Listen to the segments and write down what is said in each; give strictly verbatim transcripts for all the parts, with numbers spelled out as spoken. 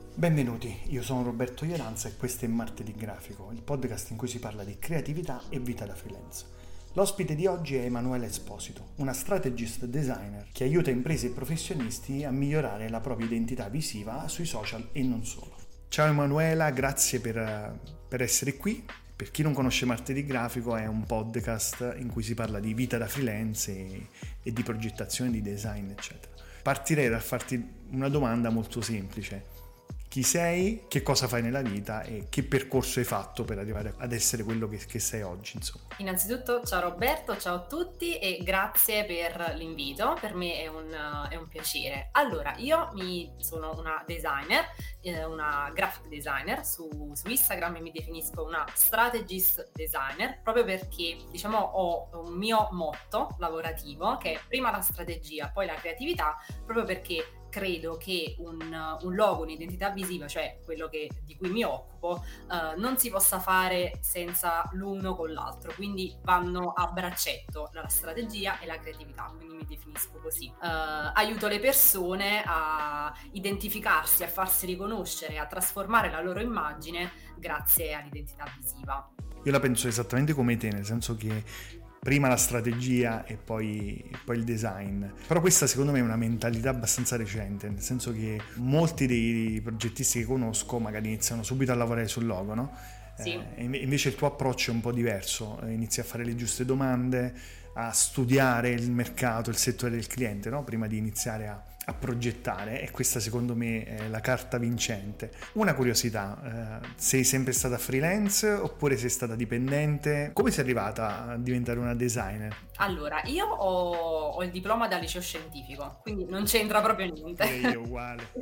Benvenuti, io sono Roberto Iolanza e questo è Martedì Grafico, il podcast in cui si parla di creatività e vita da freelance. L'ospite di oggi è Emanuela Esposito, una strategist designer che aiuta imprese e professionisti a migliorare la propria identità visiva sui social e non solo. Ciao Emanuela, grazie per, per essere qui. Per chi non conosce Martedì Grafico è un podcast in cui si parla di vita da freelance e, e di progettazione, di design, eccetera. Partirei da farti una domanda molto semplice. Chi sei, che cosa fai nella vita e che percorso hai fatto per arrivare ad essere quello che, che sei oggi, insomma. Innanzitutto ciao Roberto, ciao a tutti e grazie per l'invito, per me è un, è un piacere. Allora, io mi, sono una designer, eh, una graphic designer, su, su Instagram mi definisco una strategist designer, proprio perché diciamo ho un mio motto lavorativo che è prima la strategia, poi la creatività, proprio perché credo che un, un logo, un'identità visiva, cioè quello che, di cui mi occupo, eh, non si possa fare senza l'uno con l'altro, quindi vanno a braccetto la strategia e la creatività, quindi mi definisco così. Eh, aiuto le persone a identificarsi, a farsi riconoscere, a trasformare la loro immagine grazie all'identità visiva. Io la penso esattamente come te, nel senso che prima la strategia e poi, poi il design. Però questa secondo me è una mentalità abbastanza recente, nel senso che molti dei progettisti che conosco magari iniziano subito a lavorare sul logo, no? Sì. Eh, invece il tuo approccio è un po' diverso, inizi a fare le giuste domande, a studiare il mercato, il settore del cliente, no? Prima di iniziare a, a progettare, e questa secondo me è la carta vincente. Una curiosità, eh, sei sempre stata freelance oppure sei stata dipendente? Come sei arrivata a diventare una designer? Allora, io ho, ho il diploma da liceo scientifico, quindi non c'entra proprio niente. E io uguale.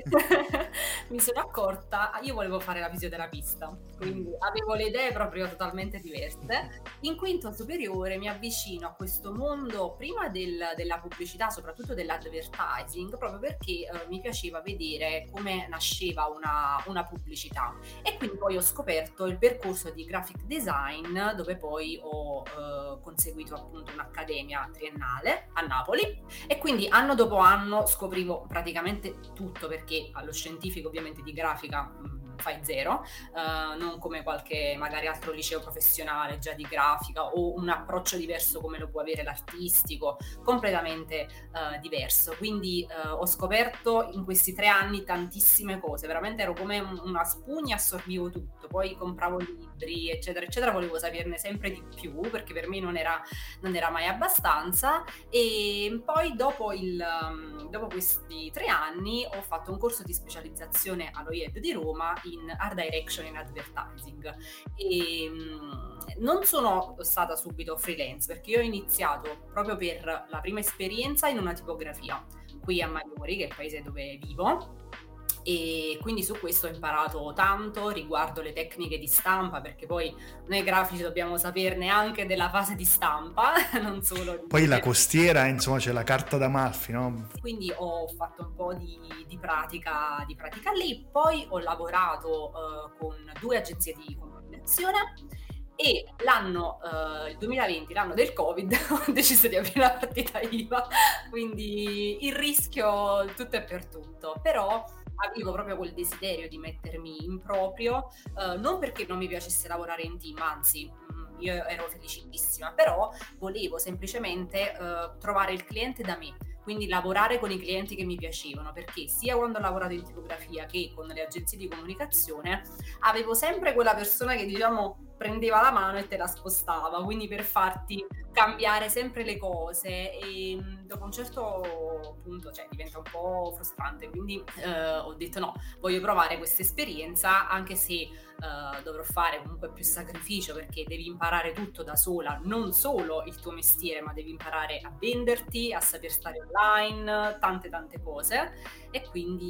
Mi sono accorta, io volevo fare la fisioterapista, quindi avevo le idee proprio totalmente diverse. In quinto superiore mi avvicino a questo mondo prima del, della pubblicità, soprattutto dell'advertising, proprio perché eh, mi piaceva vedere come nasceva una, una pubblicità. E quindi poi ho scoperto il percorso di graphic design, dove poi ho eh, conseguito appunto un'accademia triennale a Napoli, e quindi anno dopo anno scoprivo praticamente tutto, perché allo scientifico ovviamente di grafica mh, fai zero, uh, non come qualche magari altro liceo professionale già di grafica, o un approccio diverso come lo può avere l'artistico, completamente uh, diverso. Quindi uh, ho scoperto in questi tre anni tantissime cose, veramente ero come un, una spugna, assorbivo tutto, poi compravo libri eccetera eccetera, volevo saperne sempre di più perché per me non era, non era mai abbastanza. E poi dopo, il, um, dopo questi tre anni ho fatto un corso di specializzazione allo I E D di Roma in Art Direction in Advertising, e um, non sono stata subito freelance perché io ho iniziato proprio per la prima esperienza in una tipografia qui a Maiori, che è il paese dove vivo, e quindi su questo ho imparato tanto riguardo le tecniche di stampa, perché poi noi grafici dobbiamo saperne anche della fase di stampa, non solo di... Poi la costiera, insomma, c'è la carta d'Amalfi, no? Quindi ho fatto un po' di, di pratica di pratica lì, poi ho lavorato uh, con due agenzie di comunicazione, e l'anno uh, il duemilaventi, l'anno del Covid, ho deciso di aprire la partita I V A, quindi il rischio tutto è per tutto, però avevo proprio quel desiderio di mettermi in proprio, uh, non perché non mi piacesse lavorare in team, anzi mh, io ero felicissima, però volevo semplicemente uh, trovare il cliente da me, quindi lavorare con i clienti che mi piacevano, perché sia quando ho lavorato in tipografia che con le agenzie di comunicazione avevo sempre quella persona che diciamo prendeva la mano e te la spostava, quindi per farti cambiare sempre le cose, e dopo un certo punto cioè diventa un po' frustrante, quindi eh, ho detto no, voglio provare questa esperienza, anche se eh, dovrò fare comunque più sacrificio, perché devi imparare tutto da sola, non solo il tuo mestiere, ma devi imparare a venderti, a saper stare online, tante tante cose, e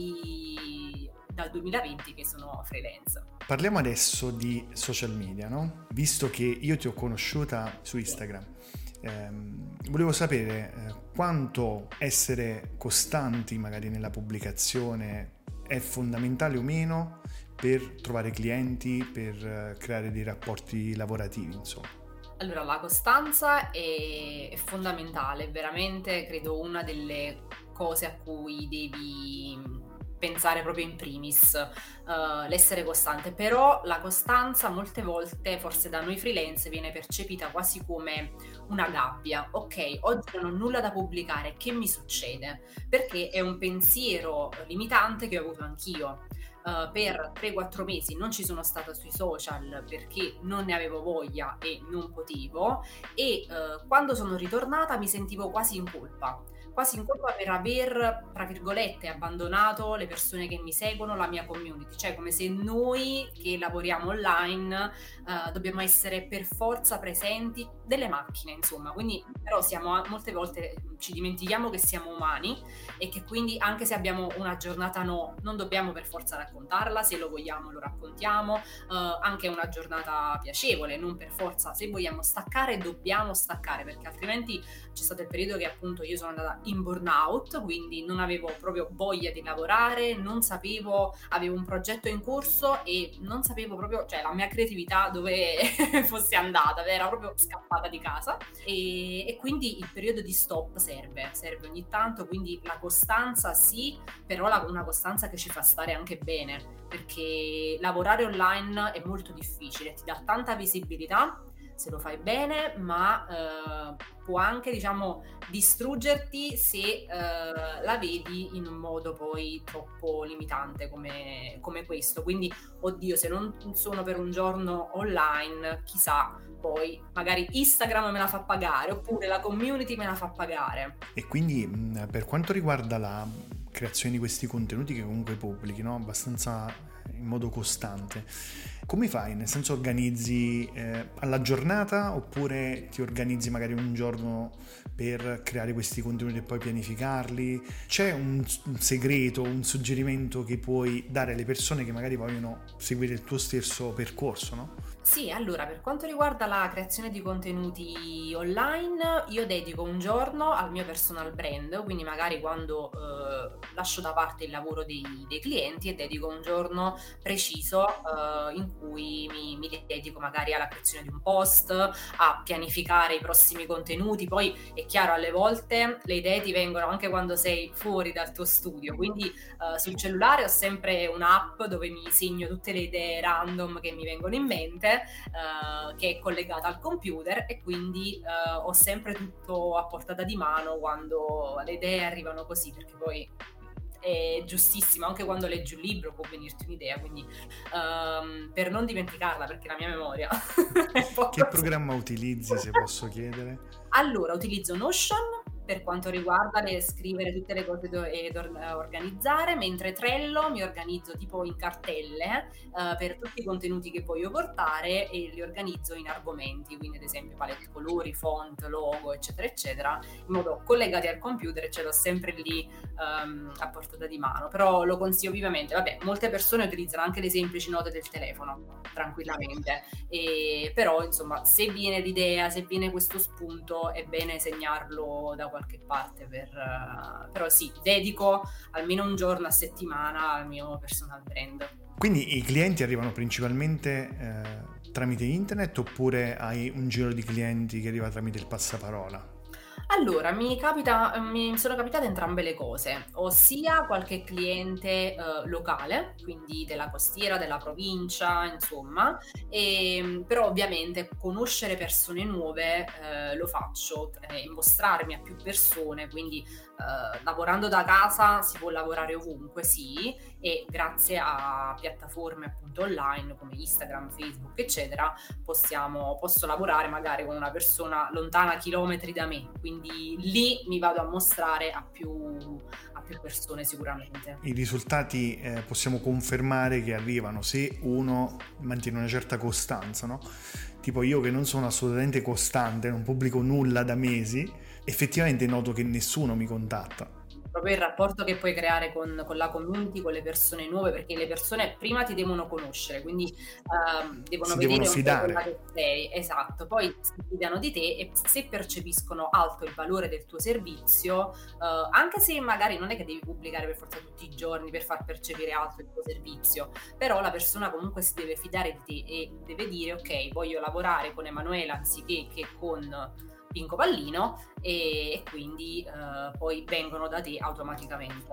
quindi dal duemilaventi che sono freelance. Parliamo adesso di social media, no? Visto che io ti ho conosciuta su Instagram, ehm, volevo sapere eh, quanto essere costanti magari nella pubblicazione è fondamentale o meno per trovare clienti, per eh, creare dei rapporti lavorativi, insomma. Allora, la costanza è, è fondamentale, veramente credo una delle cose a cui devi pensare proprio in primis, uh, l'essere costante, però la costanza molte volte, forse da noi freelance, viene percepita quasi come una gabbia. Ok, oggi non ho nulla da pubblicare, che mi succede? Perché è un pensiero limitante che ho avuto anch'io. Uh, per tre quattro mesi non ci sono stata sui social perché non ne avevo voglia e non potevo, e uh, quando sono ritornata mi sentivo quasi in colpa. Quasi in colpa per aver, tra virgolette, abbandonato le persone che mi seguono, la mia community, cioè come se noi che lavoriamo online uh, dobbiamo essere per forza presenti, delle macchine insomma, quindi però siamo molte volte ci dimentichiamo che siamo umani e che quindi anche se abbiamo una giornata no, non dobbiamo per forza raccontarla, se lo vogliamo lo raccontiamo, uh, anche una giornata piacevole, non per forza, se vogliamo staccare dobbiamo staccare, perché altrimenti c'è stato il periodo che appunto io sono andata in burnout, quindi non avevo proprio voglia di lavorare, non sapevo, avevo un progetto in corso e non sapevo proprio, cioè la mia creatività dove fosse andata, era proprio scappata di casa e, e quindi il periodo di stop serve, serve ogni tanto, quindi la costanza sì, però la, una costanza che ci fa stare anche bene, perché lavorare online è molto difficile, ti dà tanta visibilità se lo fai bene, ma eh, può anche, diciamo, distruggerti se eh, la vedi in un modo poi troppo limitante come, come questo. Quindi, oddio, se non sono per un giorno online, chissà, poi magari Instagram me la fa pagare, oppure la community me la fa pagare. E quindi per quanto riguarda la creazione di questi contenuti che comunque pubblichi, no? Abbastanza in modo costante, come fai? Nel senso, organizzi eh, alla giornata oppure ti organizzi magari un giorno per creare questi contenuti e poi pianificarli? C'è un, un segreto, un suggerimento che puoi dare alle persone che magari vogliono seguire il tuo stesso percorso, no? Sì, allora per quanto riguarda la creazione di contenuti online, io dedico un giorno al mio personal brand, quindi magari quando eh, lascio da parte il lavoro dei, dei clienti e dedico un giorno preciso eh, in cui mi, mi dedico magari alla creazione di un post, a pianificare i prossimi contenuti. Poi è chiaro, alle volte le idee ti vengono anche quando sei fuori dal tuo studio, quindi eh, sul cellulare ho sempre un'app dove mi segno tutte le idee random che mi vengono in mente, Uh, che è collegata al computer, e quindi uh, ho sempre tutto a portata di mano quando le idee arrivano così, perché poi è giustissimo, anche quando leggi un libro può venirti un'idea, quindi um, per non dimenticarla, perché la mia memoria è poco. Che programma utilizzi, se posso chiedere? Allora, utilizzo Notion per quanto riguarda le scrivere tutte le cose e organizzare, mentre Trello mi organizzo tipo in cartelle uh, per tutti i contenuti che voglio portare e li organizzo in argomenti, quindi ad esempio palette colori, font, logo, eccetera eccetera, in modo collegati al computer, e ce l'ho sempre lì um, a portata di mano. Però lo consiglio vivamente. Vabbè, molte persone utilizzano anche le semplici note del telefono tranquillamente, e però insomma, se viene l'idea, se viene questo spunto, è bene segnarlo da qualche parte per, uh, però sì, dedico almeno un giorno a settimana al mio personal brand. Quindi i clienti arrivano principalmente eh, tramite internet, oppure hai un giro di clienti che arriva tramite il passaparola? Allora, mi capita, mi sono capitate entrambe le cose, ossia qualche cliente eh, locale, quindi della costiera, della provincia, insomma, e, però ovviamente conoscere persone nuove eh, lo faccio, eh, mostrarmi a più persone, quindi eh, lavorando da casa si può lavorare ovunque, sì, e grazie a piattaforme appunto online come Instagram, Facebook, eccetera, possiamo, posso lavorare magari con una persona lontana chilometri da me, quindi lì mi vado a mostrare a più, a più persone sicuramente. I risultati eh, possiamo confermare che arrivano se uno mantiene una certa costanza, no? Tipo io che non sono assolutamente costante, non pubblico nulla da mesi, effettivamente noto che nessuno mi contatta. Proprio il rapporto che puoi creare con, con la community, con le persone nuove, perché le persone prima ti devono conoscere, quindi uh, devono si vedere devono fidare. che sei, esatto, poi si fidano di te e se percepiscono alto il valore del tuo servizio, uh, anche se magari non è che devi pubblicare per forza tutti i giorni per far percepire alto il tuo servizio, però la persona comunque si deve fidare di te e deve dire ok, voglio lavorare con Emanuela anziché che con Pinco Pallino, e, e quindi uh, poi vengono da te automaticamente.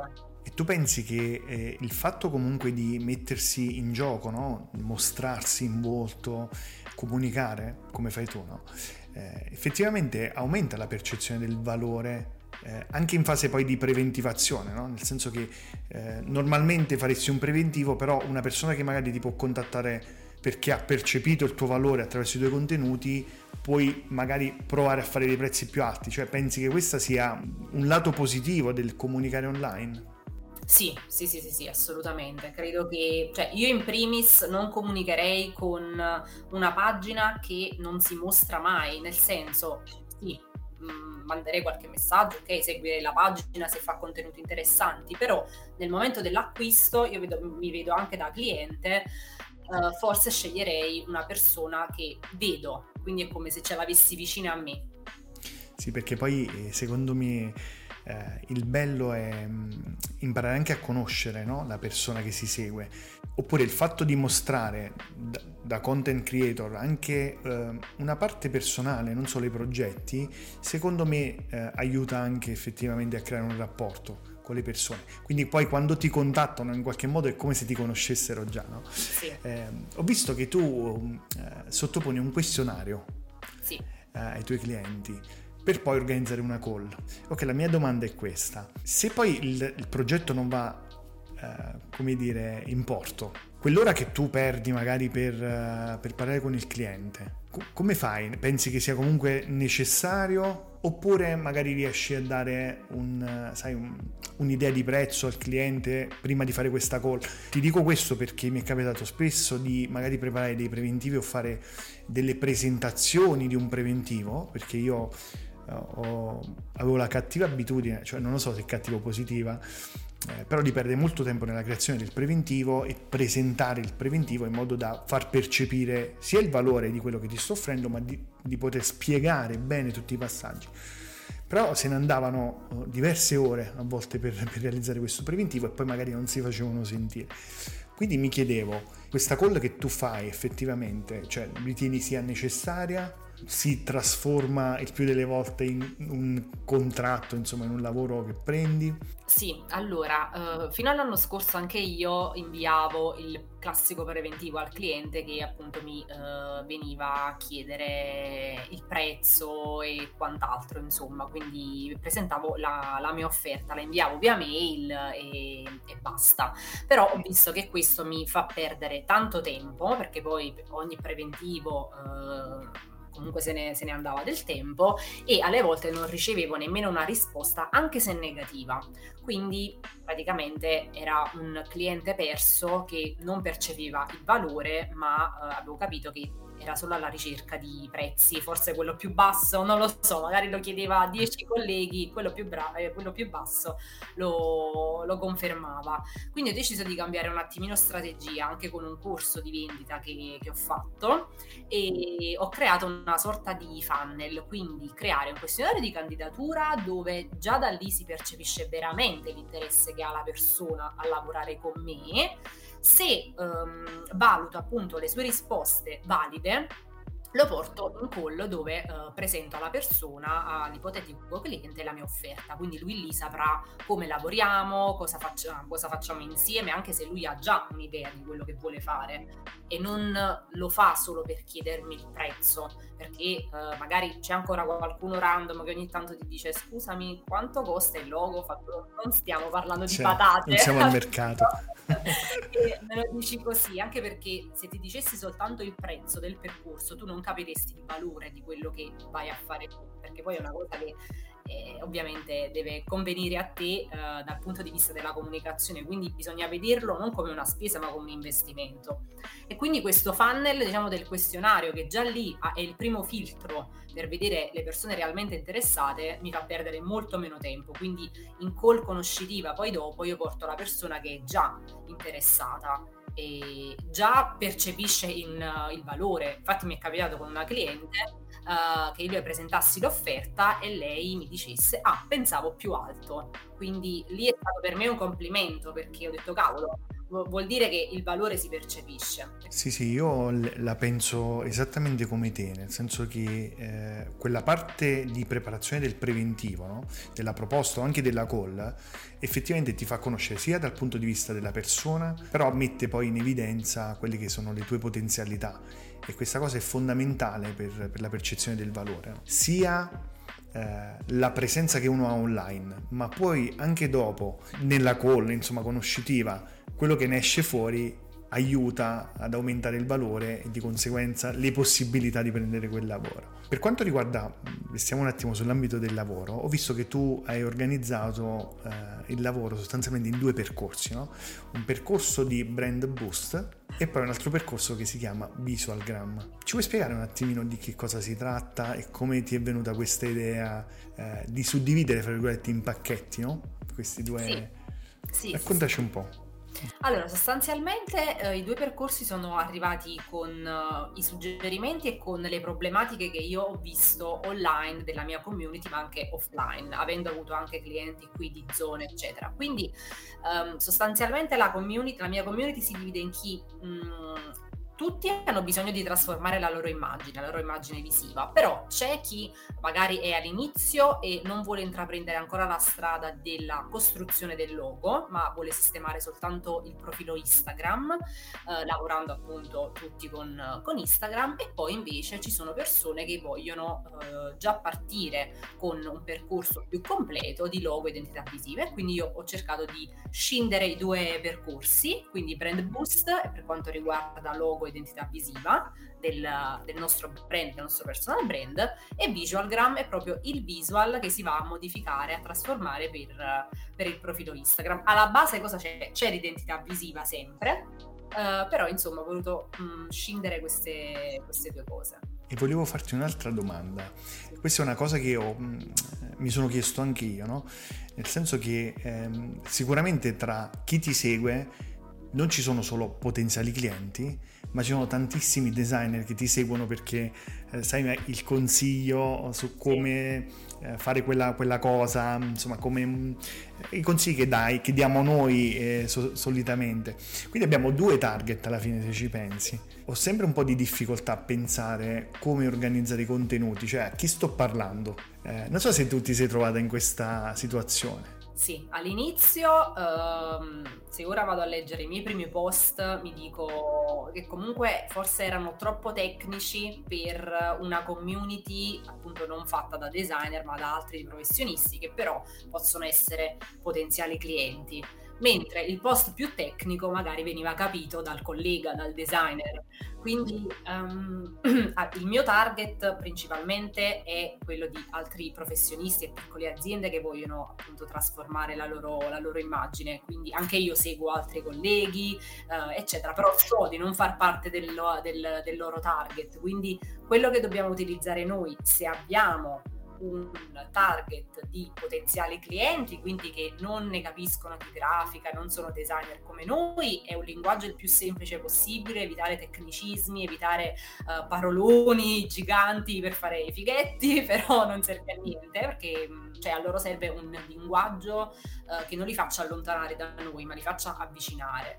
E tu pensi che eh, il fatto comunque di mettersi in gioco, no? Mostrarsi in volto, comunicare, come fai tu, no? Eh, effettivamente aumenta la percezione del valore eh, anche in fase poi di preventivazione, no? Nel senso che eh, normalmente faresti un preventivo, però una persona che magari ti può contattare perché ha percepito il tuo valore attraverso i tuoi contenuti, puoi magari provare a fare dei prezzi più alti. Cioè pensi che questo sia un lato positivo del comunicare online? Sì, sì, sì, sì, sì, assolutamente. Credo che, cioè, io in primis non comunicherei con una pagina che non si mostra mai, nel senso, sì, mh, manderei qualche messaggio, ok, seguirei la pagina se fa contenuti interessanti, però nel momento dell'acquisto io vedo, mi vedo anche da cliente, eh, forse sceglierei una persona che vedo, quindi è come se ce l'avessi vicina a me. Sì, perché poi eh, secondo me eh, il bello è mh, imparare anche a conoscere, no? La persona che si segue, oppure il fatto di mostrare da, da content creator anche eh, una parte personale, non solo i progetti, secondo me eh, aiuta anche effettivamente a creare un rapporto con le persone. Quindi poi quando ti contattano in qualche modo è come se ti conoscessero già, no? Sì, Eh, ho visto che tu eh, sottoponi un questionario sì. eh, ai tuoi clienti per poi organizzare una call. Ok, la mia domanda è questa: se poi il, il progetto non va eh, come dire in porto, quell'ora che tu perdi magari per, uh, per parlare con il cliente, co- come fai? Pensi che sia comunque necessario, oppure magari riesci a dare un, uh, sai, un, un'idea di prezzo al cliente prima di fare questa call? Ti dico questo perché mi è capitato spesso di magari preparare dei preventivi o fare delle presentazioni di un preventivo, perché io Ho, avevo la cattiva abitudine, cioè non lo so se è cattiva o positiva, eh, però di perdere molto tempo nella creazione del preventivo e presentare il preventivo in modo da far percepire sia il valore di quello che ti sto offrendo, ma di, di poter spiegare bene tutti i passaggi. Però se ne andavano uh, diverse ore a volte per, per realizzare questo preventivo e poi magari non si facevano sentire. Quindi mi chiedevo, questa call che tu fai effettivamente, cioè ritieni sia necessaria? Si trasforma il più delle volte in un contratto, insomma in un lavoro che prendi? Sì, allora, eh, fino all'anno scorso anche io inviavo il classico preventivo al cliente che appunto mi eh, veniva a chiedere il prezzo e quant'altro, insomma, quindi presentavo la, la mia offerta, la inviavo via mail e, e basta. Però ho visto che questo mi fa perdere tanto tempo, perché poi ogni preventivo eh, comunque se ne, se ne andava del tempo, e alle volte non ricevevo nemmeno una risposta, anche se negativa. Quindi praticamente era un cliente perso che non percepiva il valore, ma eh, avevo capito che era solo alla ricerca di prezzi, forse quello più basso, non lo so, magari lo chiedeva a dieci colleghi, quello più, bra- eh, quello più basso lo, lo confermava. Quindi ho deciso di cambiare un attimino strategia, anche con un corso di vendita che, che ho fatto, e ho creato una sorta di funnel, quindi creare un questionario di candidatura dove già da lì si percepisce veramente l'interesse che ha la persona a lavorare con me. Se um, valuto appunto le sue risposte valide, lo porto in call dove uh, presento alla persona, all'ipotetico cliente, la mia offerta. Quindi lui lì saprà come lavoriamo, cosa facciamo, cosa facciamo insieme, anche se lui ha già un'idea di quello che vuole fare e non lo fa solo per chiedermi il prezzo, perché uh, magari c'è ancora qualcuno random che ogni tanto ti dice scusami quanto costa il logo, fatto, non stiamo parlando di Cioè, patate, non siamo al mercato. e me lo dici così, anche perché se ti dicessi soltanto il prezzo del percorso tu non capiresti il valore di quello che vai a fare tu, perché poi è una cosa che eh, ovviamente deve convenire a te eh, dal punto di vista della comunicazione, quindi bisogna vederlo non come una spesa ma come un investimento. E quindi questo funnel, diciamo, del questionario, che già lì è il primo filtro per vedere le persone realmente interessate, mi fa perdere molto meno tempo. Quindi in call conoscitiva poi dopo io porto la persona che è già interessata e già percepisce in, uh, il valore. Infatti mi è capitato con una cliente uh, che io le presentassi l'offerta e lei mi dicesse ah, pensavo più alto, quindi lì è stato per me un complimento, perché ho detto cavolo, vuol dire che il valore si percepisce. Sì, sì, io la penso esattamente come te, nel senso che eh, quella parte di preparazione del preventivo, no? Della proposta o anche della call, effettivamente ti fa conoscere sia dal punto di vista della persona, però mette poi in evidenza quelle che sono le tue potenzialità, e questa cosa è fondamentale per, per la percezione del valore, no? Sia eh, la presenza che uno ha online, ma poi anche dopo, nella call, insomma, conoscitiva, quello che ne esce fuori aiuta ad aumentare il valore e di conseguenza le possibilità di prendere quel lavoro. Per quanto riguarda, restiamo un attimo sull'ambito del lavoro, ho visto che tu hai organizzato eh, il lavoro sostanzialmente in due percorsi, no? Un percorso di brand boost e poi un altro percorso che si chiama Visualgram. Ci vuoi spiegare un attimino di che cosa si tratta e come ti è venuta questa idea eh, di suddividere, fra virgolette, in pacchetti, no? Questi due... Sì. Sì, Raccontaci sì, un po'. Allora, sostanzialmente eh, i due percorsi sono arrivati con eh, i suggerimenti e con le problematiche che io ho visto online della mia community, ma anche offline, avendo avuto anche clienti qui di zone, eccetera. Quindi ehm, sostanzialmente la community, la mia community si divide in chi mh, tutti hanno bisogno di trasformare la loro immagine, la loro immagine visiva, però c'è chi magari è all'inizio e non vuole intraprendere ancora la strada della costruzione del logo, ma vuole sistemare soltanto il profilo Instagram, eh, lavorando appunto tutti con, con Instagram, e poi invece ci sono persone che vogliono eh, già partire con un percorso più completo di logo e identità visive, quindi io ho cercato di scindere i due percorsi, quindi Brand Boost per quanto riguarda logo identità visiva del, del nostro brand, del nostro personal brand, e Visualgram è proprio il visual che si va a modificare, a trasformare per, per il profilo Instagram. Alla base cosa c'è? C'è l'identità visiva sempre, uh, però insomma ho voluto mh, scindere queste, queste due cose. E volevo farti un'altra domanda. Questa è una cosa che io, mh, mi sono chiesto anche io, no? Nel senso che ehm, sicuramente tra chi ti segue non ci sono solo potenziali clienti, ma ci sono tantissimi designer che ti seguono perché eh, sai il consiglio su come eh, fare quella, quella cosa, insomma, come mh, i consigli che dai, che diamo noi eh, so, solitamente. Quindi abbiamo due target alla fine, se ci pensi. Ho sempre un po' di difficoltà a pensare come organizzare i contenuti, cioè a chi sto parlando. Eh, non so se tu ti sei trovata in questa situazione. Sì, all'inizio, ehm, se ora vado a leggere i miei primi post, mi dico che comunque forse erano troppo tecnici per una community appunto non fatta da designer, ma da altri professionisti che però possono essere potenziali clienti. Mentre il post più tecnico magari veniva capito dal collega, dal designer. Quindi um, il mio target principalmente è quello di altri professionisti e piccole aziende che vogliono appunto trasformare la loro, la loro immagine. Quindi anche io seguo altri colleghi, uh, eccetera, però so di non far parte del, del, del loro target. Quindi quello che dobbiamo utilizzare noi, se abbiamo un target di potenziali clienti, quindi che non ne capiscono di grafica, non sono designer come noi, è un linguaggio il più semplice possibile, evitare tecnicismi, evitare uh, paroloni giganti per fare i fighetti, però non serve a niente, perché cioè, a loro serve un linguaggio uh, che non li faccia allontanare da noi, ma li faccia avvicinare.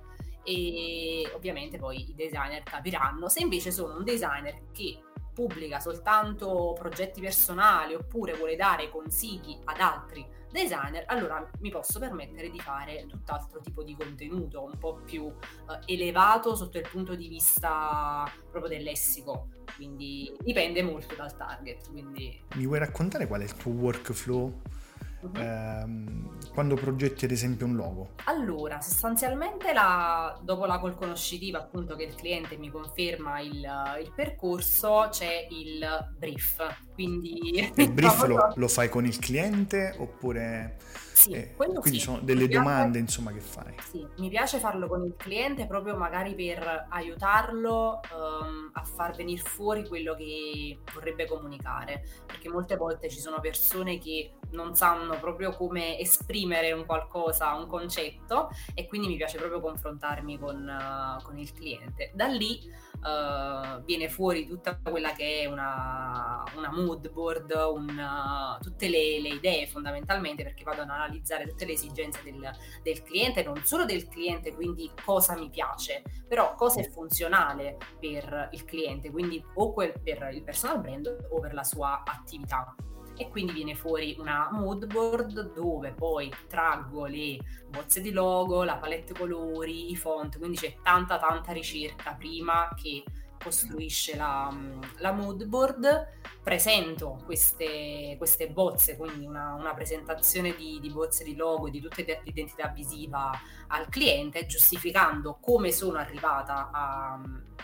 E ovviamente poi i designer capiranno. Se invece sono un designer che pubblica soltanto progetti personali oppure vuole dare consigli ad altri designer, allora mi posso permettere di fare tutt'altro tipo di contenuto, un po' più eh, elevato sotto il punto di vista proprio del lessico, quindi dipende molto dal target. Quindi... Mi vuoi raccontare qual è il tuo workflow? Uh-huh. Ehm, quando progetti ad esempio un logo? Allora, sostanzialmente la, dopo la call conoscitiva, appunto, che il cliente mi conferma il, il percorso, c'è il brief. Quindi il brief lo, lo fai con il cliente oppure sì, eh, quello quindi sì. sono delle Mi piace, domande insomma che fai? Sì, mi piace farlo con il cliente proprio magari per aiutarlo um, a far venire fuori quello che vorrebbe comunicare, perché molte volte ci sono persone che non sanno proprio come esprimere un qualcosa, un concetto, e quindi mi piace proprio confrontarmi con, uh, con il cliente. Da lì uh, viene fuori tutta quella che è una, una mood board, un, tutte le, le idee fondamentalmente, perché vado ad analizzare tutte le esigenze del, del cliente, non solo del cliente, quindi cosa mi piace, però cosa è funzionale per il cliente, quindi o quel, per il personal brand o per la sua attività. E quindi viene fuori una mood board dove poi traggo le bozze di logo, la palette colori, i font, quindi c'è tanta tanta ricerca prima che costruisce la, la mood board. Presento queste, queste bozze, quindi una, una presentazione di, di bozze di logo, di tutta l'identità visiva al cliente, giustificando come sono arrivata a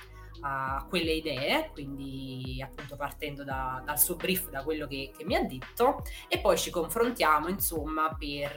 a quelle idee, quindi appunto partendo da, dal suo brief, da quello che, che mi ha detto, e poi ci confrontiamo insomma per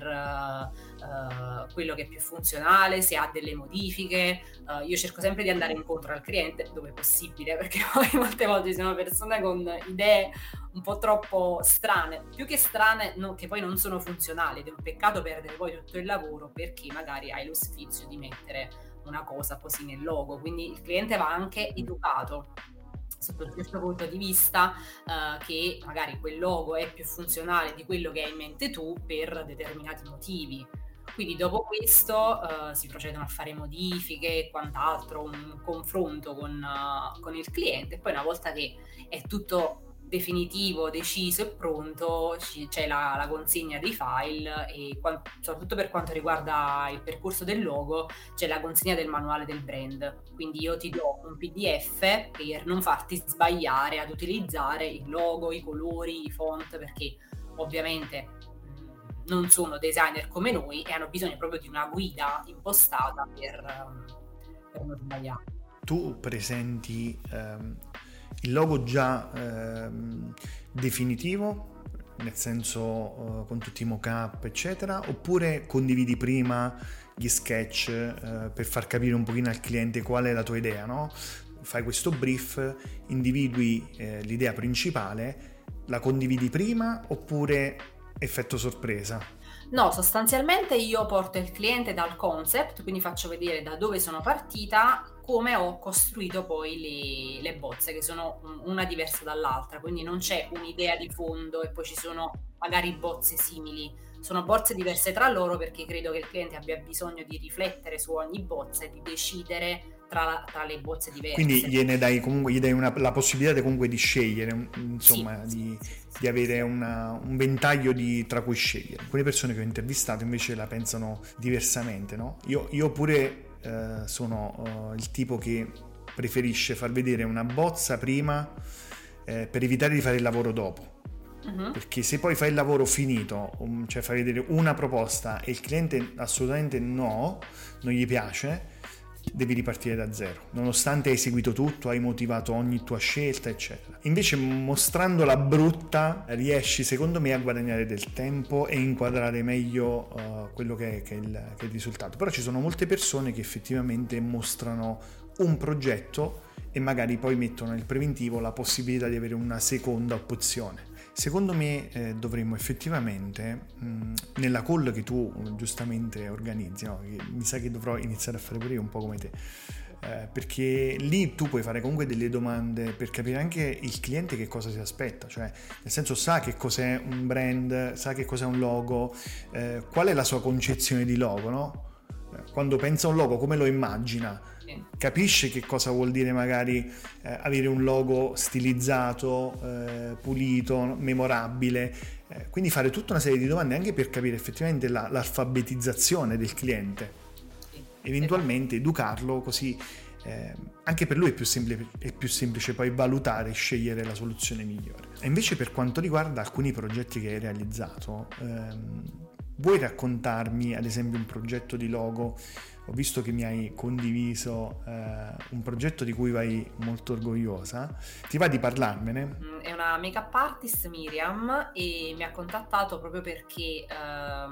uh, uh, quello che è più funzionale, se ha delle modifiche. Uh, io cerco sempre di andare incontro al cliente dove è possibile, perché poi molte volte ci sono persone con idee un po' troppo strane, più che strane, no, che poi non sono funzionali, ed è un peccato perdere poi tutto il lavoro perché magari hai lo sfizio di mettere una cosa così nel logo, quindi il cliente va anche educato sotto questo punto di vista, uh, che magari quel logo è più funzionale di quello che hai in mente tu per determinati motivi. Quindi dopo questo uh, si procedono a fare modifiche e quant'altro, un confronto con, uh, con il cliente, e poi una volta che è tutto definitivo, deciso e pronto, c'è la, la consegna dei file e quant- soprattutto per quanto riguarda il percorso del logo c'è la consegna del manuale del brand, quindi io ti do un P D F per non farti sbagliare ad utilizzare il logo, i colori, i font, perché ovviamente mh, non sono designer come noi e hanno bisogno proprio di una guida impostata per, um, per non sbagliare. Tu presenti um... il logo già ehm, definitivo, nel senso eh, con tutti i mock-up eccetera, oppure condividi prima gli sketch eh, per far capire un pochino al cliente qual è la tua idea, no? Fai questo brief, individui eh, l'idea principale, la condividi prima oppure effetto sorpresa? No, sostanzialmente io porto il cliente dal concept, quindi faccio vedere da dove sono partita, come ho costruito poi le, le bozze, che sono una diversa dall'altra, quindi non c'è un'idea di fondo e poi ci sono magari bozze simili, sono bozze diverse tra loro perché credo che il cliente abbia bisogno di riflettere su ogni bozza e di decidere tra, tra le bozze diverse. Quindi gliene dai comunque gli dai una, la possibilità comunque di scegliere, insomma, sì, di, sì, sì, di avere una, un ventaglio di, tra cui scegliere. Alcune persone che ho intervistato invece la pensano diversamente, no? Io, io pure eh, sono uh, il tipo che preferisce far vedere una bozza prima eh, per evitare di fare il lavoro dopo. Uh-huh. Perché se poi fai il lavoro finito, cioè fai vedere una proposta e il cliente assolutamente no, non gli piace, devi ripartire da zero, nonostante hai seguito tutto, hai motivato ogni tua scelta eccetera. Invece mostrandola brutta riesci secondo me a guadagnare del tempo e inquadrare meglio uh, quello che è, che, è il, che è il risultato. Però ci sono molte persone che effettivamente mostrano un progetto e magari poi mettono nel preventivo la possibilità di avere una seconda opzione. Secondo me eh, dovremmo effettivamente mh, nella call che tu giustamente organizzi, no? Mi sa che dovrò iniziare a fare pure io un po' come te, eh, perché lì tu puoi fare comunque delle domande per capire anche il cliente che cosa si aspetta, cioè nel senso sa che cos'è un brand, sa che cos'è un logo, eh, qual è la sua concezione di logo, no? Quando pensa a un logo come lo immagina, capisce che cosa vuol dire magari eh, avere un logo stilizzato, eh, pulito, memorabile, eh, quindi fare tutta una serie di domande anche per capire effettivamente la, l'alfabetizzazione del cliente, eventualmente educarlo, così eh, anche per lui è più semplice, è più semplice poi valutare e scegliere la soluzione migliore. E invece per quanto riguarda alcuni progetti che hai realizzato, ehm, vuoi raccontarmi ad esempio un progetto di logo? Ho visto che mi hai condiviso eh, un progetto di cui vai molto orgogliosa. Ti va di parlarmene? È una make-up artist, Miriam, e mi ha contattato proprio perché ehm,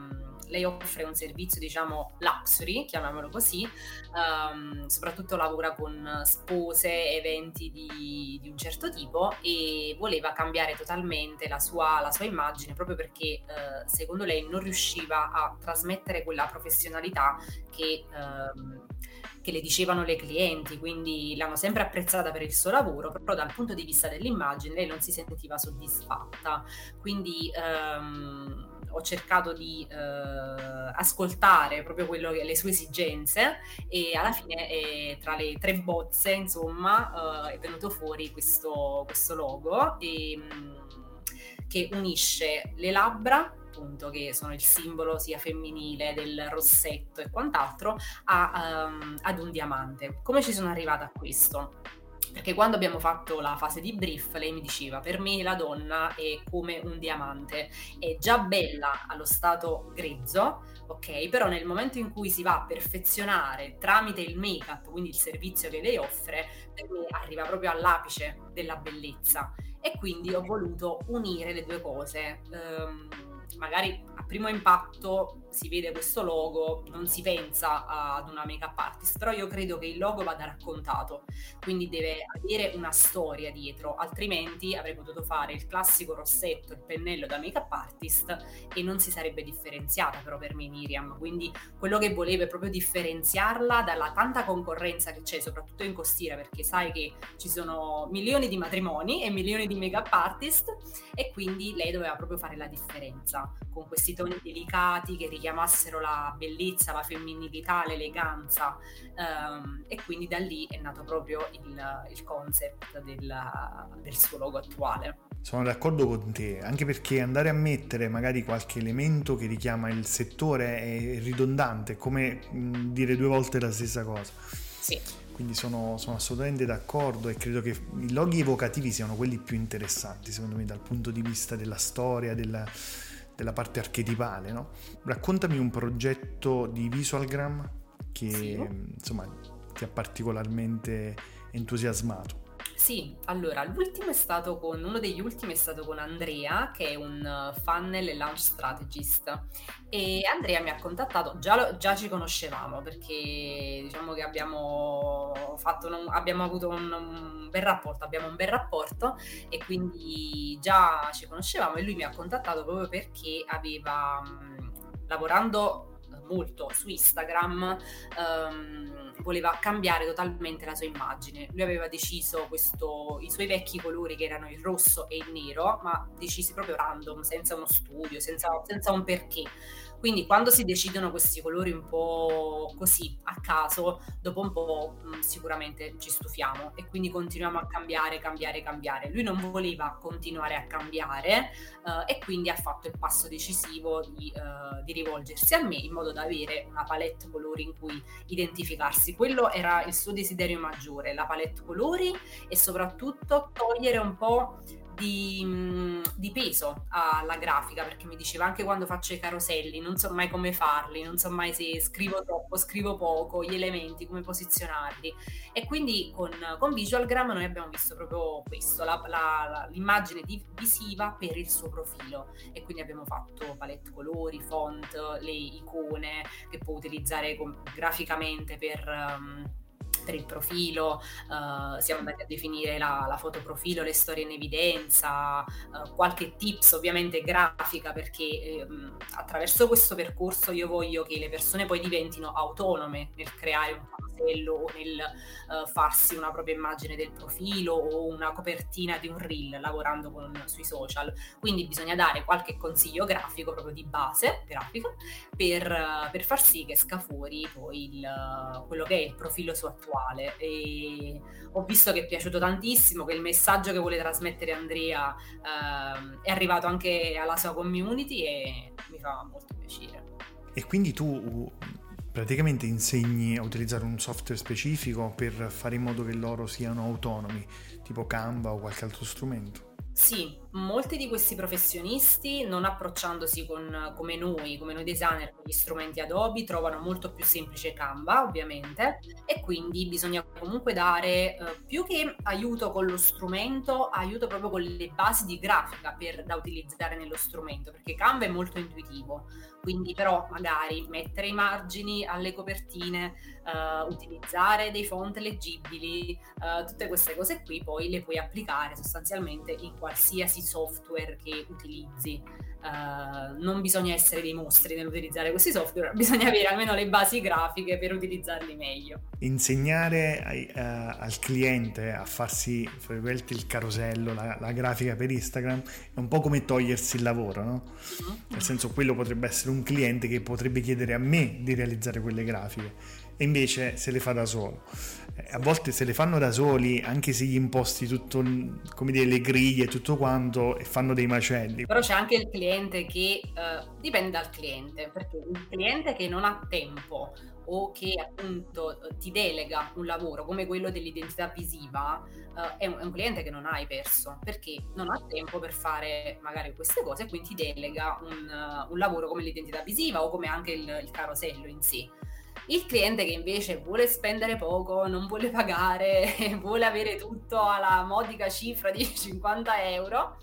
lei offre un servizio, diciamo, luxury, chiamiamolo così, um, soprattutto lavora con spose, eventi di, di un certo tipo, e voleva cambiare totalmente la sua, la sua immagine, proprio perché uh, secondo lei non riusciva a trasmettere quella professionalità che... Um, che le dicevano le clienti, quindi l'hanno sempre apprezzata per il suo lavoro, però dal punto di vista dell'immagine lei non si sentiva soddisfatta. Quindi ehm, ho cercato di eh, ascoltare proprio quello che le sue esigenze, e alla fine eh, tra le tre bozze, insomma, eh, è venuto fuori questo, questo logo e, mh, che unisce le labbra, appunto, che sono il simbolo sia femminile del rossetto e quant'altro, a, um, ad un diamante. Come ci sono arrivata a questo? Perché quando abbiamo fatto la fase di brief, lei mi diceva: per me la donna è come un diamante, è già bella allo stato grezzo, ok, però nel momento in cui si va a perfezionare tramite il make-up, quindi il servizio che lei offre, per me arriva proprio all'apice della bellezza. E quindi ho voluto unire le due cose. Um, magari a primo impatto si vede questo logo, non si pensa ad una make-up artist, però io credo che il logo vada raccontato, quindi deve avere una storia dietro, altrimenti avrei potuto fare il classico rossetto, il pennello da make-up artist, e non si sarebbe differenziata però per me Miriam. Quindi quello che volevo è proprio differenziarla dalla tanta concorrenza che c'è, soprattutto in costiera, perché sai che ci sono milioni di matrimoni e milioni di make-up artist, e quindi lei doveva proprio fare la differenza con questi toni delicati che richiamassero la bellezza, la femminilità, l'eleganza, um, e quindi da lì è nato proprio il, il concept del, del suo logo attuale. Sono d'accordo con te, anche perché andare a mettere magari qualche elemento che richiama il settore è ridondante, è come mh, dire due volte la stessa cosa. Sì. Quindi sono, sono assolutamente d'accordo, e credo che i loghi evocativi siano quelli più interessanti, secondo me, dal punto di vista della storia, della, della parte archetipale, no? Raccontami un progetto di Visualgram che sì. insomma ti ha particolarmente entusiasmato. Sì, allora l'ultimo è stato con uno degli ultimi è stato con Andrea, che è un funnel e launch strategist, e Andrea mi ha contattato, già, lo, già ci conoscevamo, perché diciamo che abbiamo fatto un, abbiamo avuto un, un bel rapporto, abbiamo un bel rapporto e quindi già ci conoscevamo, e lui mi ha contattato proprio perché aveva, mh, lavorando molto su Instagram, um, voleva cambiare totalmente la sua immagine. Lui aveva deciso questo, i suoi vecchi colori, che erano il rosso e il nero, ma decisi proprio random, senza uno studio, senza, senza un perché. Quindi quando si decidono questi colori un po' così a caso, dopo un po' mh, sicuramente ci stufiamo, e quindi continuiamo a cambiare, cambiare, cambiare. Lui non voleva continuare a cambiare, uh, e quindi ha fatto il passo decisivo di, uh, di rivolgersi a me, in modo da avere una palette colori in cui identificarsi. Quello era il suo desiderio maggiore, la palette colori, e soprattutto togliere un po' Di, di peso alla grafica, perché mi diceva: anche quando faccio i caroselli non so mai come farli, non so mai se scrivo troppo, scrivo poco, gli elementi, come posizionarli. E quindi con, con Visualgram noi abbiamo visto proprio questo, la, la, l'immagine di, visiva per il suo profilo, e quindi abbiamo fatto palette colori, font, le icone che può utilizzare com- graficamente per... Um, per il profilo, uh, siamo andati a definire la, la foto profilo, le storie in evidenza, uh, qualche tips ovviamente grafica, perché eh, attraverso questo percorso io voglio che le persone poi diventino autonome nel creare un carosello o nel uh, farsi una propria immagine del profilo o una copertina di un reel lavorando con, sui social. Quindi bisogna dare qualche consiglio grafico proprio di base grafica per, uh, per far sì che esca fuori poi il, uh, quello che è il profilo su attuale. E ho visto che è piaciuto tantissimo, che il messaggio che vuole trasmettere Andrea uh, è arrivato anche alla sua community, e mi fa molto piacere. E quindi tu praticamente insegni a utilizzare un software specifico per fare in modo che loro siano autonomi, tipo Canva o qualche altro strumento? Sì, molti di questi professionisti, non approcciandosi con, come noi, come noi designer, con gli strumenti Adobe, trovano molto più semplice Canva, ovviamente, e quindi bisogna comunque dare, eh, più che aiuto con lo strumento, aiuto proprio con le basi di grafica per, da utilizzare nello strumento, perché Canva è molto intuitivo, quindi però magari mettere i margini alle copertine, eh, utilizzare dei font leggibili, eh, tutte queste cose qui poi le puoi applicare sostanzialmente in qualsiasi software che utilizzi. Uh, non bisogna essere dei mostri nell'utilizzare questi software, bisogna avere almeno le basi grafiche per utilizzarli meglio. Insegnare ai, uh, al cliente a farsi il carosello, la, la grafica per Instagram è un po' come togliersi il lavoro, no? Mm-hmm. Nel senso, quello potrebbe essere un cliente che potrebbe chiedere a me di realizzare quelle grafiche e invece se le fa da solo. A volte se le fanno da soli, anche se gli imposti tutto, come dire, le griglie e tutto quanto, e fanno dei macelli. Però c'è anche il cliente che uh, dipende dal cliente, perché il cliente che non ha tempo o che appunto ti delega un lavoro come quello dell'identità visiva, uh, è, un, è un cliente che non hai perso, perché non ha tempo per fare magari queste cose e quindi ti delega un, uh, un lavoro come l'identità visiva o come anche il, il carosello in sé. Il cliente che invece vuole spendere poco, non vuole pagare, vuole avere tutto alla modica cifra di cinquanta euro,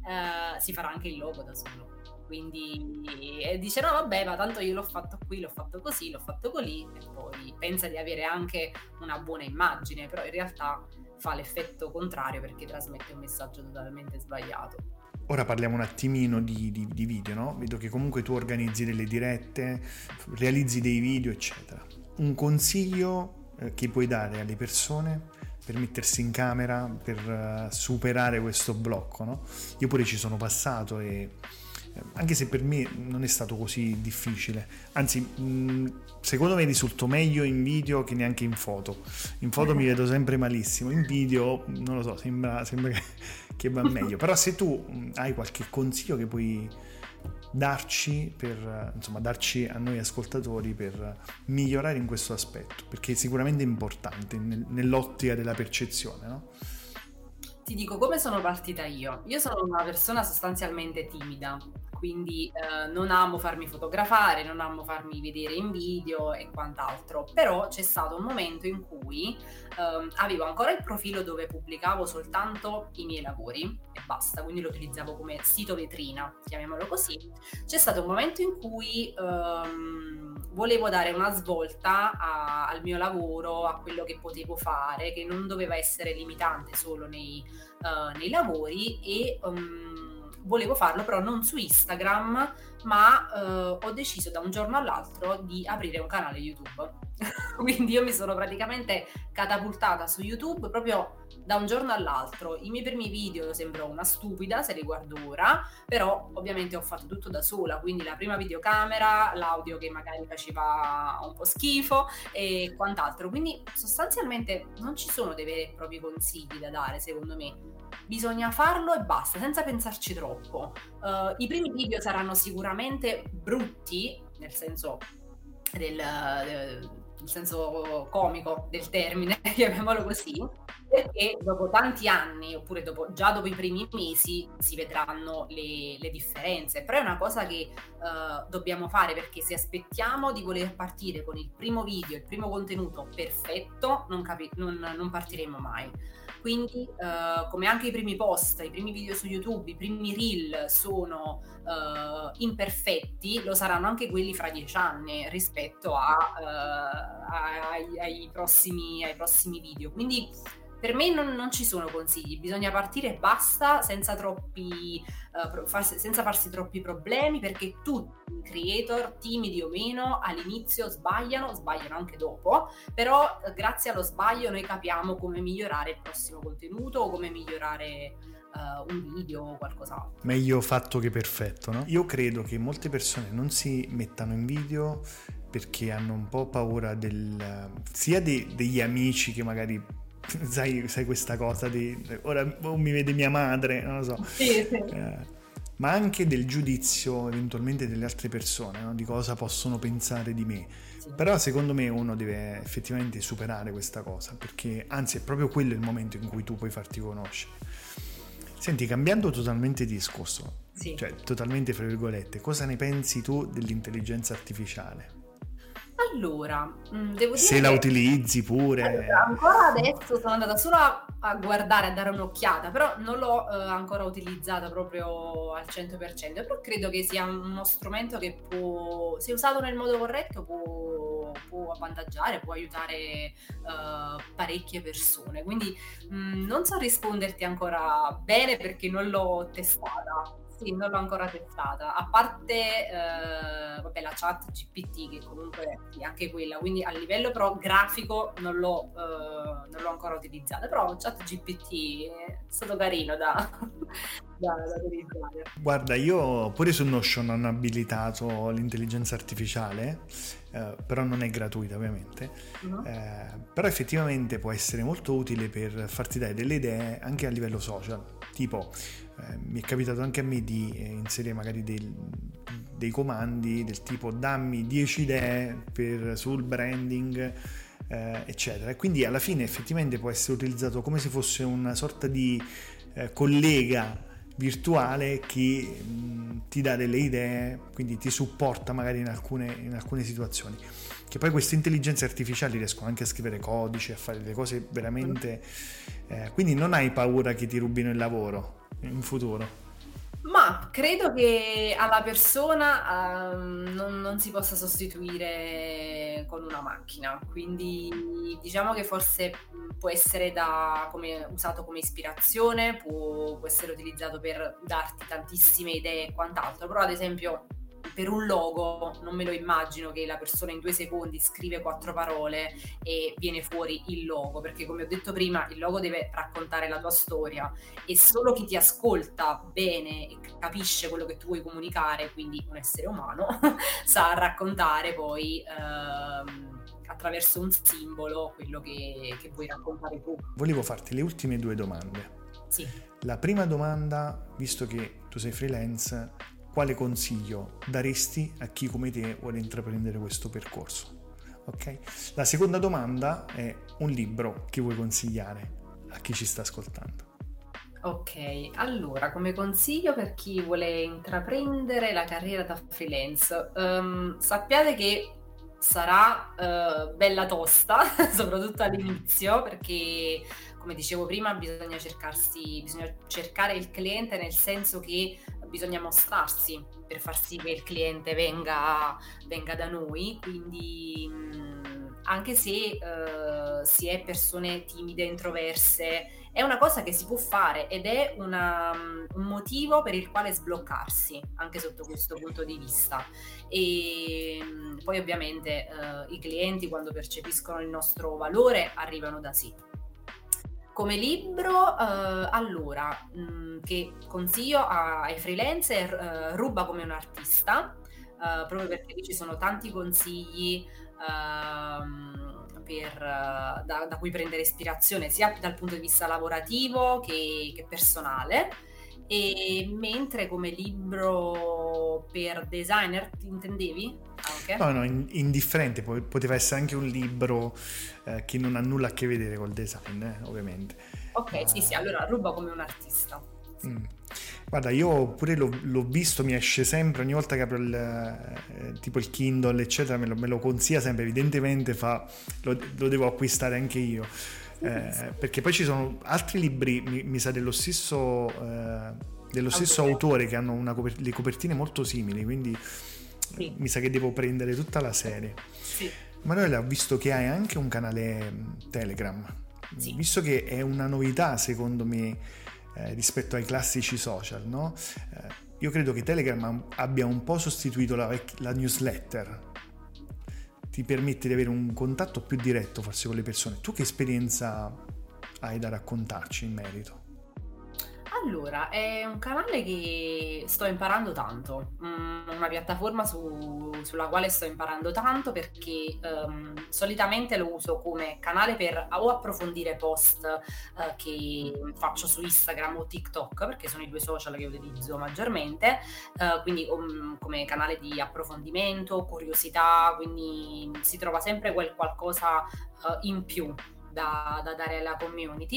eh, si farà anche il logo da solo. Quindi eh, dice no vabbè, ma tanto io l'ho fatto qui, l'ho fatto così, l'ho fatto così, e poi pensa di avere anche una buona immagine, però in realtà fa l'effetto contrario perché trasmette un messaggio totalmente sbagliato. Ora parliamo un attimino di, di, di video, no? Vedo che comunque tu organizzi delle dirette, realizzi dei video, eccetera. Un consiglio eh, che puoi dare alle persone per mettersi in camera, per uh, superare questo blocco, no? Io pure ci sono passato e anche se per me non è stato così difficile, anzi mh, secondo me risulto meglio in video che neanche in foto. In foto mi vedo sempre malissimo, in video non lo so, sembra, sembra che, che va meglio. Però se tu mh, hai qualche consiglio che puoi darci per, insomma, darci a noi ascoltatori per migliorare in questo aspetto, perché è sicuramente importante nel, nell'ottica della percezione, no? Ti dico come sono partita io. Io sono una persona sostanzialmente timida, quindi eh, non amo farmi fotografare, non amo farmi vedere in video e quant'altro, però c'è stato un momento in cui eh, avevo ancora il profilo dove pubblicavo soltanto i miei lavori e basta, quindi lo utilizzavo come sito vetrina, chiamiamolo così. C'è stato un momento in cui ehm, volevo dare una svolta a, al mio lavoro, a quello che potevo fare, che non doveva essere limitante solo nei, uh, nei lavori e um, volevo farlo però non su Instagram, ma uh, ho deciso da un giorno all'altro di aprire un canale YouTube. Quindi io mi sono praticamente catapultata su YouTube proprio da un giorno all'altro. I miei primi video sembrò una stupida se li guardo ora, però ovviamente ho fatto tutto da sola, quindi la prima videocamera, l'audio che magari faceva un po' schifo e quant'altro. Quindi sostanzialmente non ci sono dei veri e propri consigli da dare, secondo me. Bisogna farlo e basta, senza pensarci troppo. Uh, I primi video saranno sicuramente brutti, nel senso del, del nel senso comico del termine, chiamiamolo così, perché dopo tanti anni, oppure dopo, già dopo i primi mesi, si vedranno le, le differenze. Però è una cosa che uh, dobbiamo fare, perché se aspettiamo di voler partire con il primo video, il primo contenuto perfetto, non, capi- non, non partiremo mai. Quindi uh, come anche i primi post, i primi video su YouTube, i primi reel sono uh, imperfetti, lo saranno anche quelli fra dieci anni rispetto a, uh, ai, ai, prossimi, ai prossimi video. Quindi per me non, non ci sono consigli, bisogna partire e basta, senza troppi uh, farsi, senza farsi troppi problemi, perché tutti i creator, timidi o meno, all'inizio sbagliano, sbagliano anche dopo, però uh, grazie allo sbaglio noi capiamo come migliorare il prossimo contenuto o come migliorare uh, un video o qualcos'altro. Meglio fatto che perfetto, no? Io credo che molte persone non si mettano in video perché hanno un po' paura del sia de, degli amici che magari Sai, sai questa cosa di ora oh, mi vede mia madre, non lo so, sì, sì. Eh, ma anche del giudizio eventualmente delle altre persone, no? Di cosa possono pensare di me. Sì. Però secondo me uno deve effettivamente superare questa cosa, perché anzi è proprio quello il momento in cui tu puoi farti conoscere. Senti, cambiando totalmente discorso, Sì. cioè totalmente fra virgolette, cosa ne pensi tu dell'intelligenza artificiale? Allora, mh, devo dire Se la che utilizzi allora, pure... ancora adesso sono andata solo a, a guardare, a dare un'occhiata, però non l'ho eh, ancora utilizzata proprio al cento per cento, però credo che sia uno strumento che può, se usato nel modo corretto, può, può avvantaggiare, può aiutare eh, parecchie persone. Quindi mh, non so risponderti ancora bene perché non l'ho testata. Sì, non l'ho ancora testata, a parte eh, vabbè, la chat G P T che comunque sì, anche quella, quindi a livello però grafico non l'ho, eh, non l'ho ancora utilizzata, però chat G P T è stato carino da, da, da utilizzare. Guarda, io pure su Notion hanno abilitato l'intelligenza artificiale, eh, però non è gratuita ovviamente, Mhm. eh, però effettivamente può essere molto utile per farti dare delle idee anche a livello social, tipo eh, mi è capitato anche a me di eh, inserire magari del- dei comandi del tipo dammi dieci idee per- sul branding, eh, eccetera, e quindi alla fine effettivamente può essere utilizzato come se fosse una sorta di eh, collega virtuale che mh, ti dà delle idee, quindi ti supporta magari in alcune, in alcune situazioni. Che poi queste intelligenze artificiali riescono anche a scrivere codici, a fare delle cose veramente... eh, quindi non hai paura che ti rubino il lavoro in futuro. Ma credo che alla persona ehm, non, non si possa sostituire con una macchina, quindi diciamo che forse mh, può essere da- come- usato come ispirazione, può, può essere utilizzato per darti tantissime idee e quant'altro, però ad esempio per un logo non me lo immagino che la persona in due secondi scrive quattro parole e viene fuori il logo, perché come ho detto prima il logo deve raccontare la tua storia e solo chi ti ascolta bene e capisce quello che tu vuoi comunicare, quindi un essere umano, sa raccontare poi ehm, attraverso un simbolo quello che, che vuoi raccontare tu. Volevo farti le ultime due domande. Sì. La prima domanda, visto che tu sei freelance, quale consiglio daresti a chi come te vuole intraprendere questo percorso? Ok? La seconda domanda è un libro che vuoi consigliare a chi ci sta ascoltando. Ok, allora come consiglio per chi vuole intraprendere la carriera da freelance, ehm, sappiate che sarà eh, bella tosta, soprattutto all'inizio, perché come dicevo prima bisogna cercarsi, bisogna cercare il cliente nel senso che bisogna mostrarsi per far sì che il cliente venga, venga da noi, quindi mh, anche se eh, si è persone timide, introverse, è una cosa che si può fare ed è una, un motivo per il quale sbloccarsi, anche sotto questo punto di vista. E mh, poi ovviamente eh, i clienti quando percepiscono il nostro valore arrivano da sé. Come libro, eh, allora, mh, che consiglio a- ai freelancer, eh, Ruba come un artista, eh, proprio perché lì ci sono tanti consigli ehm, per, eh, da, da cui prendere ispirazione, sia dal punto di vista lavorativo che, che personale. E mentre come libro per designer, ti intendevi anche? No, no, in- indifferente, po- poteva essere anche un libro eh, che non ha nulla a che vedere col design, eh, ovviamente. Ok, sì, sì, Ma allora Ruba come un artista. Sì. mm. Guarda, io pure l'ho, l'ho visto, mi esce sempre, ogni volta che apro il, eh, tipo il Kindle, eccetera, me lo, me lo consiglia sempre, evidentemente fa, lo, lo devo acquistare anche io. Eh, perché poi ci sono altri libri, mi, mi sa dello stesso, eh, dello stesso Autore. autore che hanno una coper- le copertine molto simili, quindi Sì, mi sa che devo prendere tutta la serie. sì, Manuela, ho visto che hai anche un canale mh, Telegram, sì. visto che è una novità secondo me eh, rispetto ai classici social, no? Eh, io credo che Telegram abbia un po' sostituito la, vec- la newsletter, ti permette di avere un contatto più diretto forse con le persone. Tu che esperienza hai da raccontarci in merito? Allora, è un canale che sto imparando tanto, mm, una piattaforma su- sulla quale sto imparando tanto perché ehm, solitamente lo uso come canale per o approfondire post eh, che faccio su Instagram o TikTok, perché sono i due social che utilizzo maggiormente, eh, quindi um, come canale di approfondimento, curiosità, quindi si trova sempre quel qualcosa eh, in più da, da dare alla community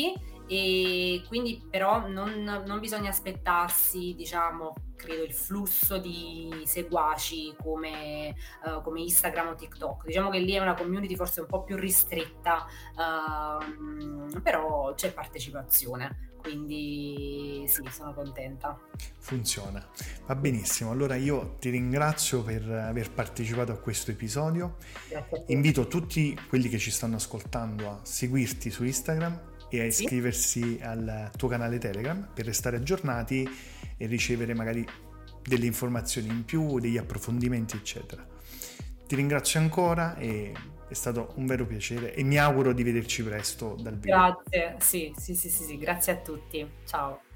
e quindi però non, non bisogna aspettarsi, diciamo, credo il flusso di seguaci come, uh, come Instagram o TikTok. Diciamo che lì è una community forse un po' più ristretta, uh, però c'è partecipazione, quindi sì, sono contenta. Funziona. Va benissimo, allora io ti ringrazio per aver partecipato a questo episodio. Grazie a te. Invito tutti quelli che ci stanno ascoltando a seguirti su Instagram e a Sì? iscriversi al tuo canale Telegram per restare aggiornati e ricevere magari delle informazioni in più, degli approfondimenti, eccetera. Ti ringrazio ancora e è stato un vero piacere e mi auguro di vederci presto dal vivo. Grazie, sì, sì, sì, sì, sì, grazie a tutti. Ciao.